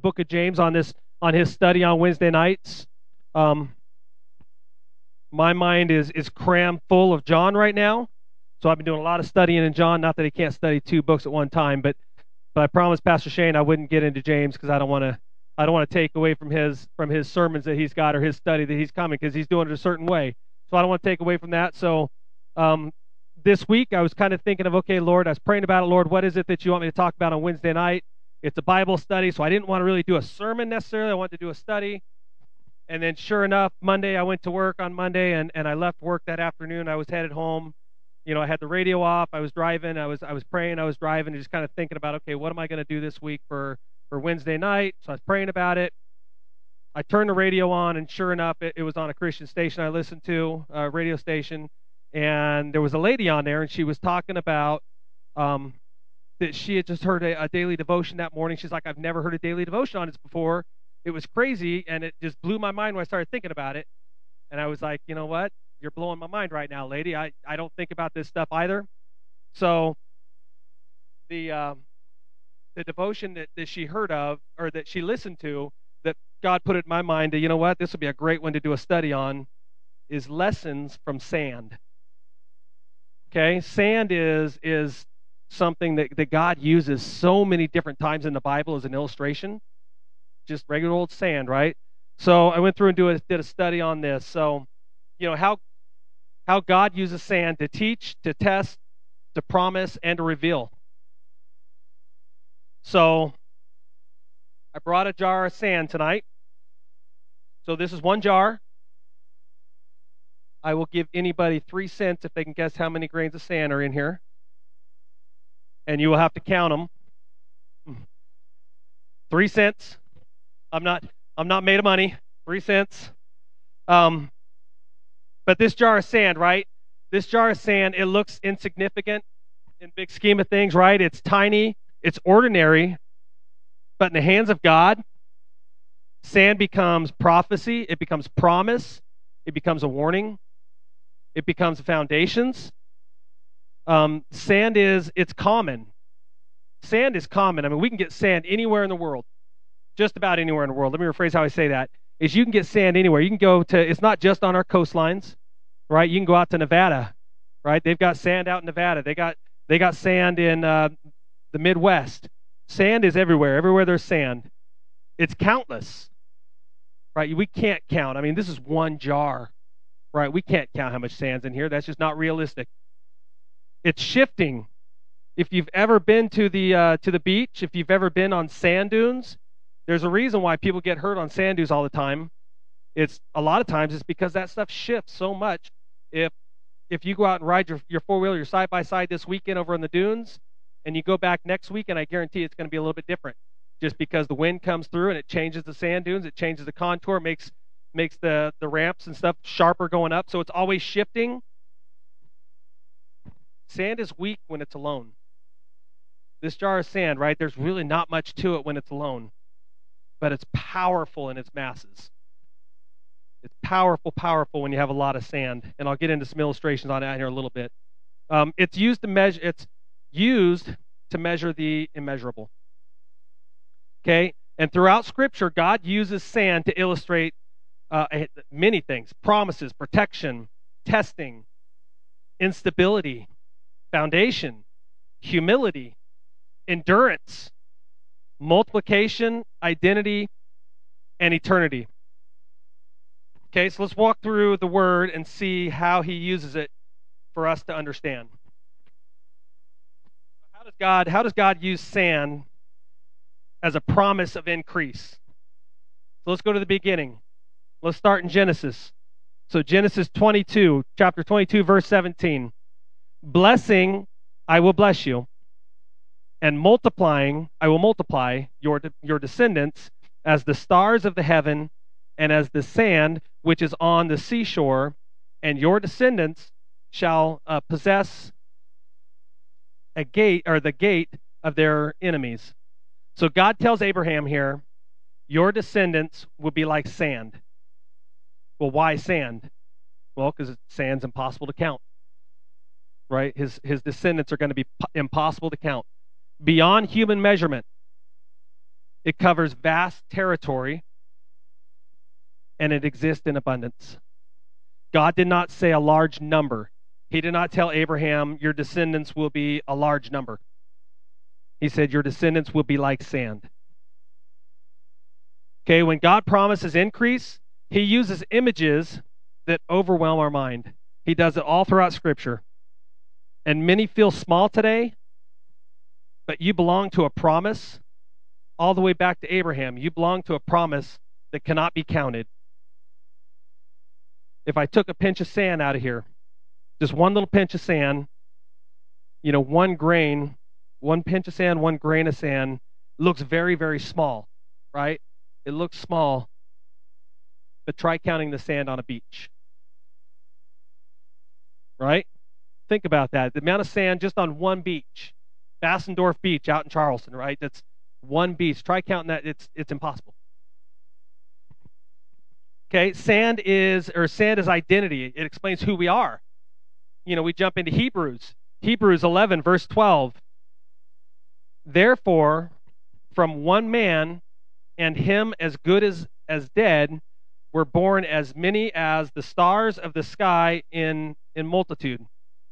book of James on his study on Wednesday nights. My mind is crammed full of John right now, so I've been doing a lot of studying in John. Not that he can't study 2 books at one time, but I promised Pastor Shane I wouldn't get into James because I don't want to take away from his sermons that he's got or his study that he's coming, because he's doing it a certain way. So I don't want to take away from that. So this week I was kind of thinking of, okay, Lord, I was praying about it. Lord, what is it that you want me to talk about on Wednesday night? It's a Bible study, so I didn't want to really do a sermon necessarily. I wanted to do a study. And then sure enough, Monday, I went to work on Monday, and I left work that afternoon. I was headed home. I had the radio off. I was driving. I was praying. I was driving, and just kind of thinking about, okay, what am I going to do this week for Wednesday night? So I was praying about it. I turned the radio on, and sure enough, it was on a Christian station I listened to, a radio station, and there was a lady on there, and she was talking about that she had just heard a daily devotion that morning. She's like, I've never heard a daily devotion on this before. It was crazy, and it just blew my mind when I started thinking about it. And I was like, you know what? You're blowing my mind right now, lady. I don't think about this stuff either. So the devotion that she heard of, or that she listened to, that God put it in my mind that, you know what, this would be a great one to do a study on, is lessons from sand. Okay? Sand is something that God uses so many different times in the Bible as an illustration. Just regular old sand, right? So I went through and did a study on this. So, how God uses sand to teach, to test, to promise, and to reveal. So I brought a jar of sand tonight. So this is one jar. I will give anybody 3 cents if they can guess how many grains of sand are in here. And you will have to count them. 3 cents. I'm not made of money. 3 cents. But this jar of sand, right? This jar of sand, it looks insignificant in big scheme of things, right? It's tiny, it's ordinary, but in the hands of God, sand becomes prophecy, it becomes promise, it becomes a warning, it becomes foundations. It's common. Sand is common. I mean, we can get sand anywhere in the world. Just about anywhere in the world. Let me rephrase how I say that. Is you can get sand anywhere. You can go to, it's not just on our coastlines, right? You can go out to Nevada, right? They've got sand out in Nevada. They got sand in the Midwest. Sand is everywhere. Everywhere there's sand. It's countless, right? We can't count. I mean, this is one jar, right? We can't count how much sand's in here. That's just not realistic. It's shifting. If you've ever been to the beach, if you've ever been on sand dunes, there's a reason why people get hurt on sand dunes all the time. A lot of times it's because that stuff shifts so much. If you go out and ride your four-wheeler, your side-by-side this weekend over on the dunes, and you go back next weekend, I guarantee it's going to be a little bit different. Just because the wind comes through and it changes the sand dunes, it changes the contour, makes the ramps and stuff sharper going up. So it's always shifting. Sand is weak when it's alone. This jar of sand, right, there's really not much to it when it's alone. But it's powerful in its masses. It's powerful when you have a lot of sand. And I'll get into some illustrations on that here in a little bit. It's used to measure the immeasurable. Okay? And throughout Scripture, God uses sand to illustrate many things. Promises, protection, testing, instability, foundation, humility, endurance, multiplication, identity, and eternity. Okay, so let's walk through the Word and see how He uses it for us to understand. How does God use sand as a promise of increase? So let's go to the beginning. Let's start in Genesis. So Genesis 22, chapter 22, verse 17. Blessing, I will bless you, and multiplying, I will multiply your descendants as the stars of the heaven and as the sand which is on the seashore, and your descendants shall possess a gate, or the gate of their enemies. So God tells Abraham here, your descendants will be like sand. Well, why sand? Well, because sand's impossible to count. Right? His descendants are going to be impossible to count. Beyond human measurement. It covers vast territory, and it exists in abundance. God did not say a large number. He did not tell Abraham, your descendants will be a large number. He said, your descendants will be like sand. Okay, when God promises increase, he uses images that overwhelm our mind. He does it all throughout Scripture. And many feel small today, but you belong to a promise all the way back to Abraham. You belong to a promise that cannot be counted. If I took a pinch of sand out of here, just one little pinch of sand, one grain, one pinch of sand, one grain of sand, looks very, very small, right? It looks small, but try counting the sand on a beach, right? Think about that. The amount of sand just on one beach, Bassendorf Beach out in Charleston, right? That's one beach. Try counting that. It's impossible. Okay, sand is identity. It explains who we are. We jump into Hebrews 11, verse 12. Therefore, from one man, and him as good as dead, were born as many as the stars of the sky in multitude,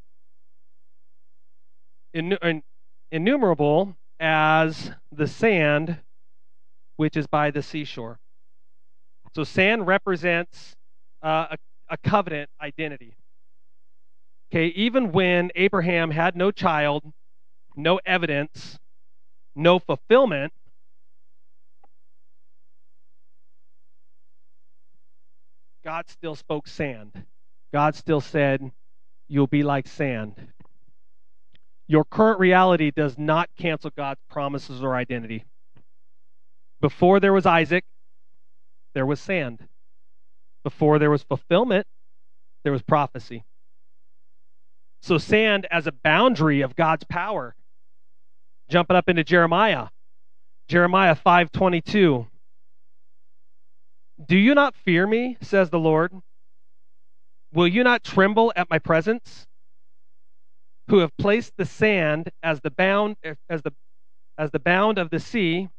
innumerable as the sand which is by the seashore. So sand represents a covenant identity. Okay, even when Abraham had no child, no evidence, no fulfillment, God still spoke sand. God still said, you'll be like sand. Your current reality does not cancel God's promises or identity. Before there was Isaac, there was sand. Before there was fulfillment, there was prophecy. So sand as a boundary of God's power. Jumping up into Jeremiah 5:22. Do you not fear me, says the Lord? Will you not tremble at my presence? Who have placed the sand as the bound of the sea,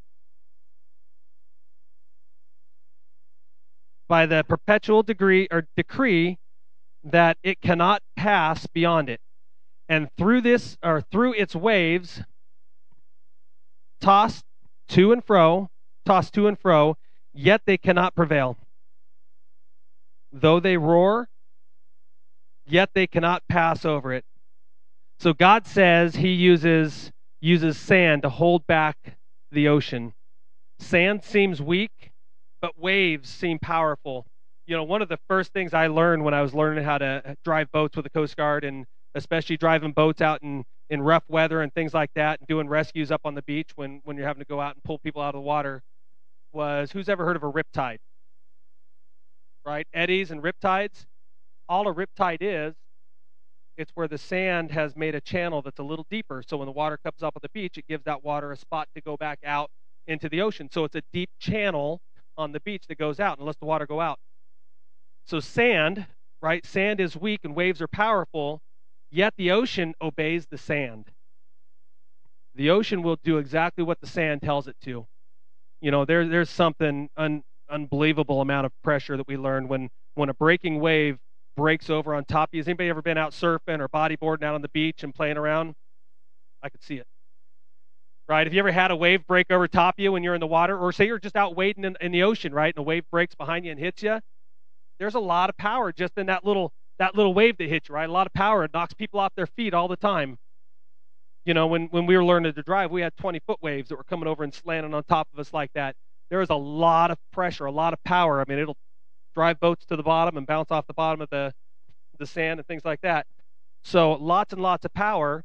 by the perpetual decree that it cannot pass beyond it, and through its waves tossed to and fro, yet they cannot prevail. Though they roar, yet they cannot pass over it. So God says he uses sand to hold back the ocean. Sand seems weak, but waves seem powerful. One of the first things I learned when I was learning how to drive boats with the Coast Guard, and especially driving boats out in rough weather and things like that, and doing rescues up on the beach when you're having to go out and pull people out of the water, was, who's ever heard of a riptide? Right? Eddies and riptides. All a riptide is, it's where the sand has made a channel that's a little deeper. So when the water comes up on the beach, it gives that water a spot to go back out into the ocean. So it's a deep channel on the beach that goes out and lets the water go out. So sand, right? Sand is weak and waves are powerful, yet the ocean obeys the sand. The ocean will do exactly what the sand tells it to. There's something unbelievable amount of pressure that we learn when a breaking wave breaks over on top of you. Has anybody ever been out surfing or bodyboarding out on the beach and playing around? I could see it. Right? Have you ever had a wave break over top of you when you're in the water? Or say you're just out wading in the ocean, right? And a wave breaks behind you and hits you. There's a lot of power just in that little wave that hits you, right? A lot of power. It knocks people off their feet all the time. When we were learning to drive, we had 20-foot waves that were coming over and slanting on top of us like that. There is a lot of pressure, a lot of power. I mean, it'll drive boats to the bottom and bounce off the bottom of the sand and things like that. So lots and lots of power,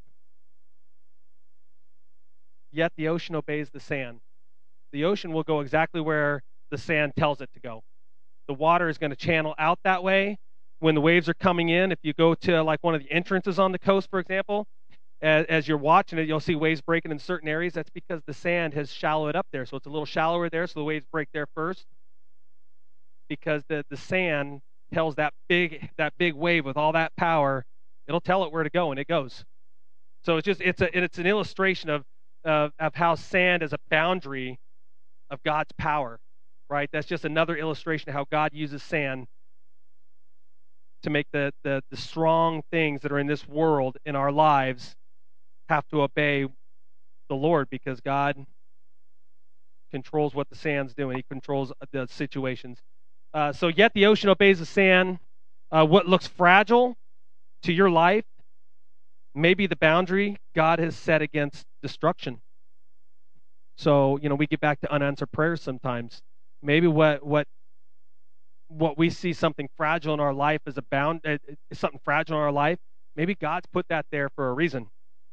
yet the ocean obeys the sand. The ocean will go exactly where the sand tells it to go. The water is going to channel out that way. When the waves are coming in, if you go to like one of the entrances on the coast, for example, as you're watching it, you'll see waves breaking in certain areas. That's because the sand has shallowed up there. So it's a little shallower there, so the waves break there first. Because the sand tells that big wave with all that power, it'll tell it where to go, and it goes. So it's an illustration of how sand as a boundary of God's power, right? That's just another illustration of how God uses sand to make the strong things that are in this world, in our lives, have to obey the Lord, because God controls what the sand's doing. He controls the situations. So yet the ocean obeys the sand. What looks fragile to your life may be the boundary God has set against destruction. So, we get back to unanswered prayers sometimes. Maybe what we see something fragile in our life as something fragile in our life, maybe God's put that there for a reason.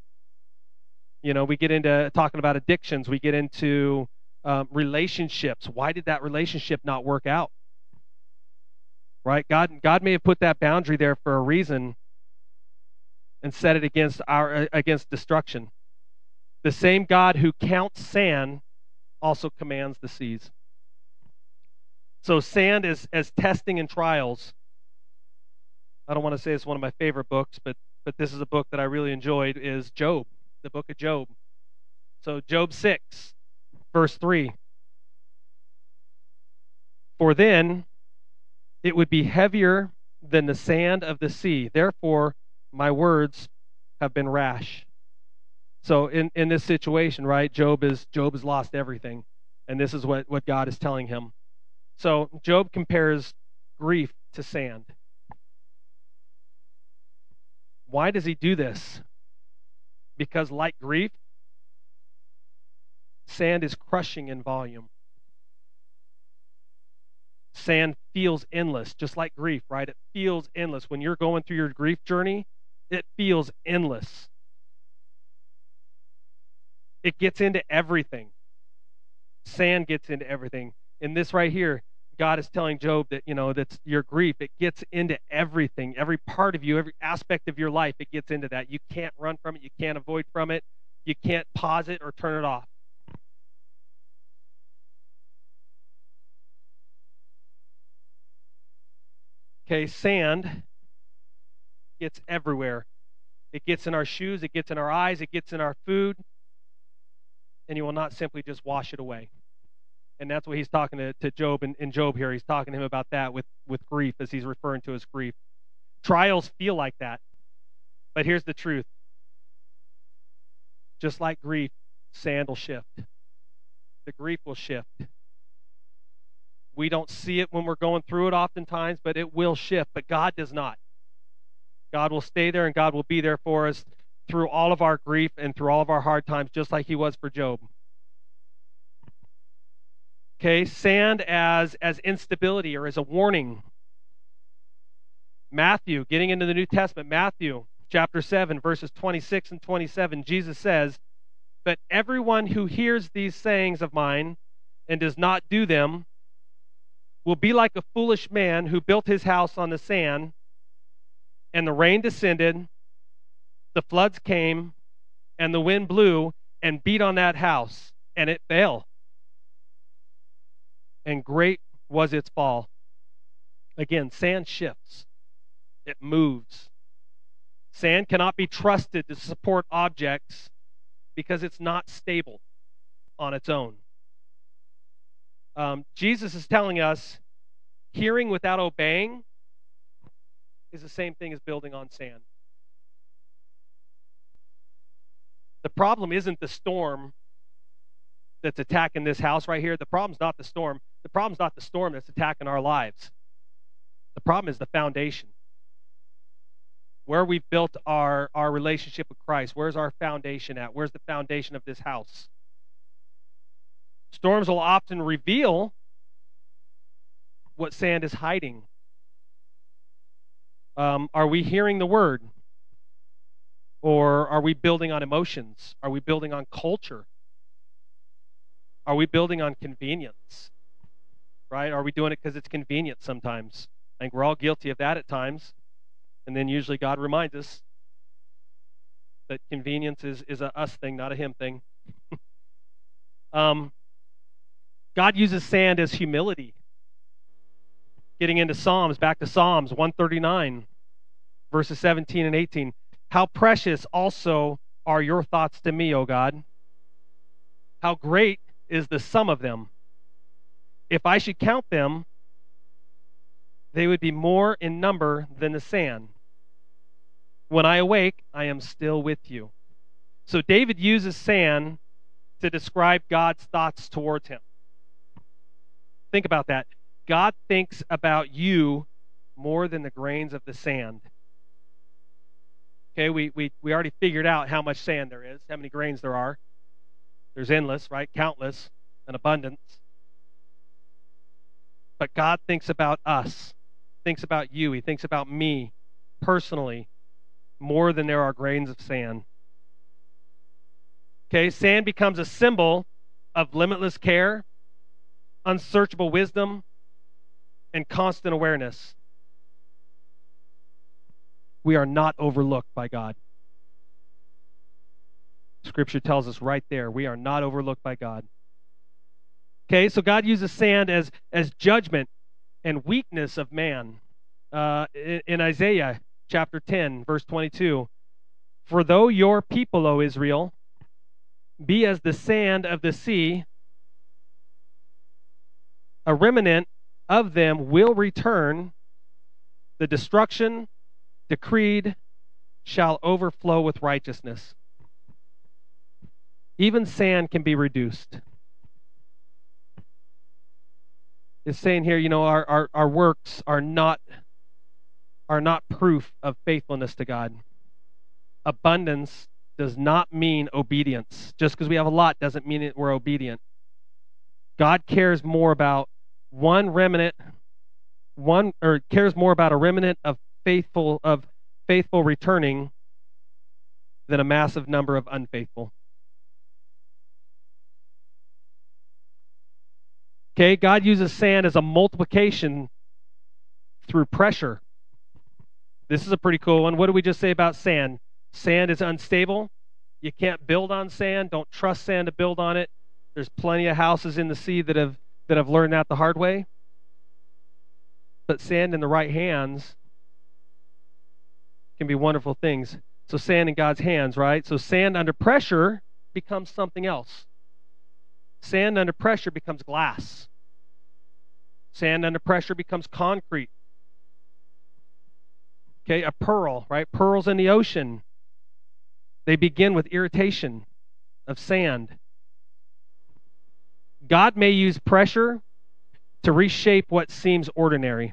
We get into talking about addictions. We get into relationships. Why did that relationship not work out? Right? God may have put that boundary there for a reason and set it against destruction. The same God who counts sand also commands the seas. So sand is as testing and trials. I don't want to say it's one of my favorite books, but this is a book that I really enjoyed, is Job, the book of Job. So Job 6, verse 3. For then it would be heavier than the sand of the sea. Therefore, my words have been rash. So in this situation, right, Job has lost everything. And this is what God is telling him. So Job compares grief to sand. Why does he do this? Because like grief, sand is crushing in volume. Sand feels endless, just like grief, right? It feels endless. When you're going through your grief journey, it feels endless. It gets into everything. Sand gets into everything. In this right here, God is telling Job that, that's your grief. It gets into everything, every part of you, every aspect of your life. It gets into that. You can't run from it. You can't avoid from it. You can't pause it or turn it off. Okay, sand gets everywhere. It gets in our shoes. It gets in our eyes. It gets in our food. And you will not simply just wash it away. And that's what he's talking to Job in Job here. He's talking to him about that with grief, as he's referring to his grief. Trials feel like that. But here's the truth. Just like grief, sand will shift. The grief will shift. We don't see it when we're going through it oftentimes, but it will shift. But God does not. God will stay there, and God will be there for us through all of our grief and through all of our hard times, just like he was for Job. Okay, sand as instability or as a warning. Matthew, getting into the New Testament, Matthew chapter 7, verses 26 and 27, Jesus says, "But everyone who hears these sayings of mine and does not do them will be like a foolish man who built his house on the sand, and the rain descended, the floods came, and the wind blew and beat on that house, and it fell. And great was its fall." Again, sand shifts. It moves. Sand cannot be trusted to support objects because it's not stable on its own. Jesus is telling us hearing without obeying is the same thing as building on sand. The problem isn't the storm that's attacking this house right here. The problem's not the storm. The problem's not the storm that's attacking our lives. The problem is the foundation. Where we've built our relationship with Christ. Where's our foundation at? Where's the foundation of this house? Storms will often reveal what sand is hiding. Are we hearing the word? Or are we building on emotions? Are we building on culture? Are we building on convenience? Right? Are we doing it because it's convenient sometimes? I think we're all guilty of that at times. And then usually God reminds us that convenience is a us thing, not a him thing. God uses sand as humility. Getting into Psalms, back to Psalms 139, verses 17 and 18. "How precious also are your thoughts to me, O God. How great is the sum of them. If I should count them, they would be more in number than the sand. When I awake, I am still with you. So David uses sand to describe God's thoughts towards him. Think about that. God thinks about you more than the grains of the sand. Okay, we already figured out how much sand there is, how many grains there are. There's endless, right? Countless, an abundance. But God thinks about us, thinks about you. He thinks about me personally more than there are grains of sand. Okay, sand becomes a symbol of limitless care, unsearchable wisdom, and constant awareness. We are not overlooked by God. Scripture tells us right there, we are not overlooked by God. Okay, so God uses sand as judgment and weakness of man. In Isaiah chapter 10, verse 22, "For though your people, O Israel, be as the sand of the sea, a remnant of them will return. The destruction decreed shall overflow with righteousness." Even sand can be reduced. It's saying here, our works are not proof of faithfulness to God. Abundance does not mean obedience. Just because we have a lot doesn't mean that we're obedient. God cares more about cares more about a remnant of faithful returning than a massive number of unfaithful. Okay, God uses sand as a multiplication through pressure. This is a pretty cool one. What did we just say about sand? Sand is unstable. You can't build on sand. Don't trust sand to build on it. There's plenty of houses in the sea that have learned that the hard way. But sand in the right hands can be wonderful things. So sand in God's hands, right? So sand under pressure becomes something else. Sand under pressure becomes glass. Sand under pressure becomes concrete. Okay, a pearl, right? Pearls in the ocean, they begin with irritation of sand. God may use pressure to reshape what seems ordinary.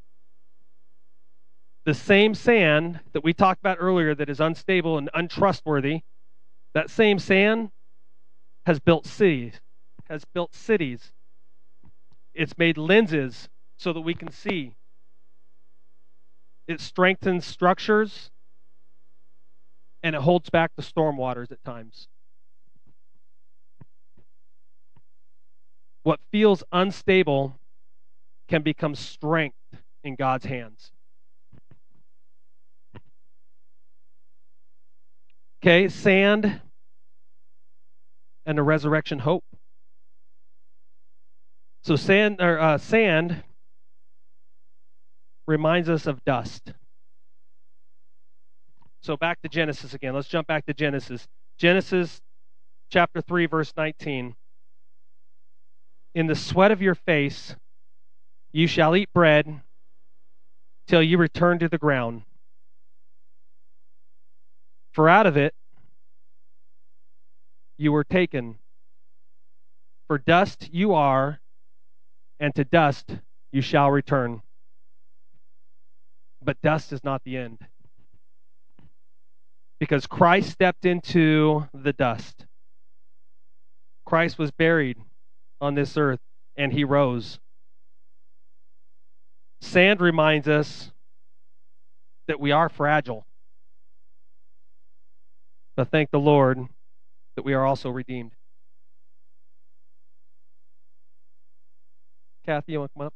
The same sand that we talked about earlier that is unstable and untrustworthy, that same sand has built cities. It's made lenses so that we can see. It strengthens structures, and it holds back the storm waters at times. What feels unstable can become strength in God's hands. Okay, sand and the resurrection hope. So sand reminds us of dust. So back to Genesis again. Let's jump back to Genesis. Genesis chapter 3, verse 19. "In the sweat of your face you shall eat bread till you return to the ground. For out of it you were taken. For dust you are, and to dust you shall return." But dust is not the end. Because Christ stepped into the dust. Christ was buried on this earth, and he rose. Sand reminds us that we are fragile. But thank the Lord that we are also redeemed. Kathy, you want to come up?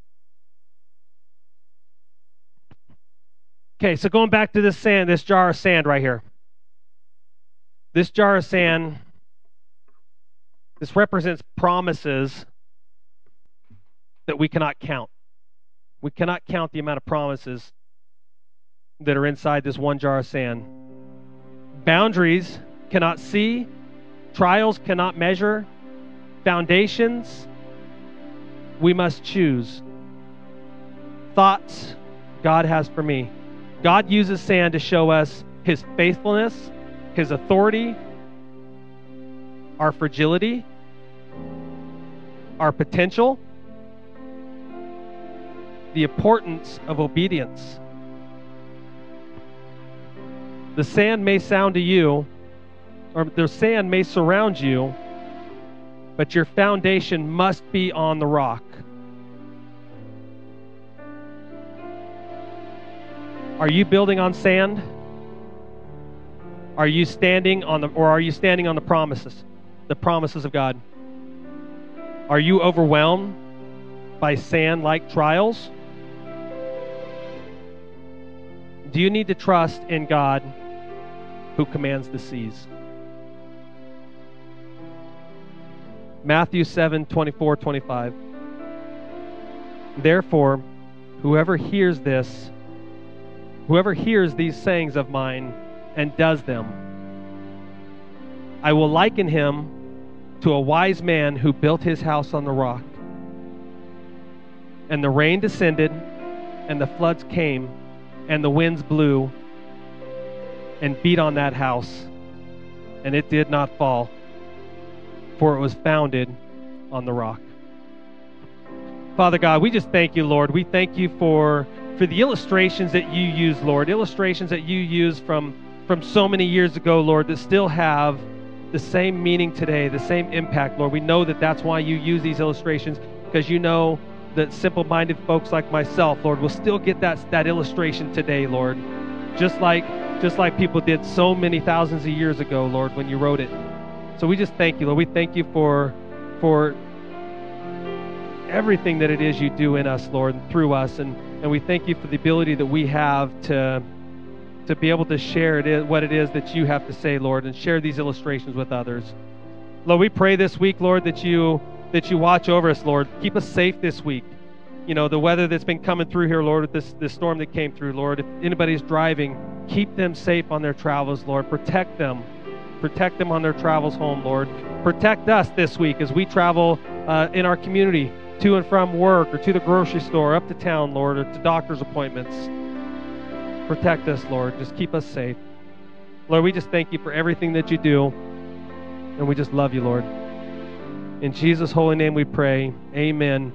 Okay, so going back to this sand, this jar of sand right here. This jar of sand, this represents promises that we cannot count. We cannot count the amount of promises that are inside this one jar of sand. Boundaries cannot see, trials cannot measure, foundations we must choose. Thoughts God has for me. God uses sand to show us His faithfulness, His authority, our fragility, our potential, the importance of obedience. The sand may sound to you, or the sand may surround you, but your foundation must be on the rock. Are you building on sand? Are you standing on the promises of God? Are you overwhelmed by sand-like trials? Do you need to trust in God who commands the seas? Matthew 7:24-25. Therefore, whoever hears these sayings of mine and does them, I will liken him to a wise man who built his house on the rock. And the rain descended, and the floods came, and the winds blew and beat on that house, and it did not fall, for it was founded on the rock. Father God, we just thank you, Lord. We thank you for the illustrations that you use, Lord, illustrations that you use from so many years ago, Lord, that still have the same meaning today, the same impact, Lord. We know that that's why you use these illustrations, because you know that simple-minded folks like myself, Lord, will still get that illustration today, Lord, just like people did so many thousands of years ago, Lord, when you wrote it. So we just thank you, Lord. We thank you for everything that it is you do in us, Lord, and through us, and we thank you for the ability that we have to be able to share what it is that you have to say, Lord, and share these illustrations with others. Lord, we pray this week, Lord, that you watch over us, Lord. Keep us safe this week. You know, the weather that's been coming through here, Lord, with this storm that came through, Lord. If anybody's driving, keep them safe on their travels, Lord. Protect them. Protect them on their travels home, Lord. Protect us this week as we travel in our community to and from work or to the grocery store, up to town, Lord, or to doctor's appointments. Protect us, Lord. Just keep us safe. Lord, we just thank you for everything that you do, and we just love you, Lord. In Jesus' holy name we pray. Amen.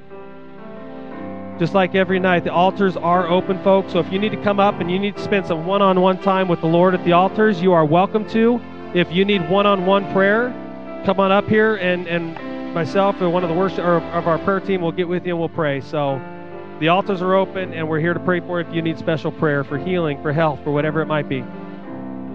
Just like every night, the altars are open, folks. So if you need to come up and you need to spend some one-on-one time with the Lord at the altars, you are welcome to. If you need one-on-one prayer, come on up here, and myself and one of the worship or of our prayer team will get with you and we'll pray. So the altars are open, and we're here to pray for you if you need special prayer for healing, for health, for whatever it might be.